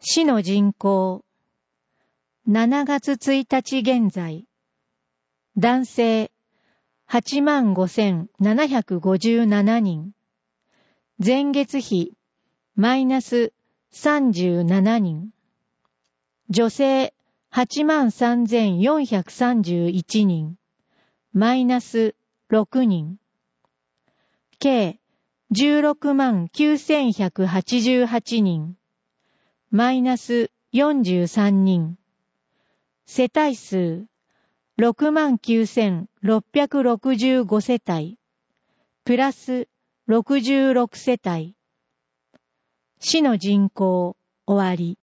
市の人口、7月1日現在、男性、85,757人、前月比、マイナス37人、女性、83,431人、マイナス6人、計、169,188人、マイナス43人、世帯数、69,665 世帯、プラス66世帯。市の人口、終わり。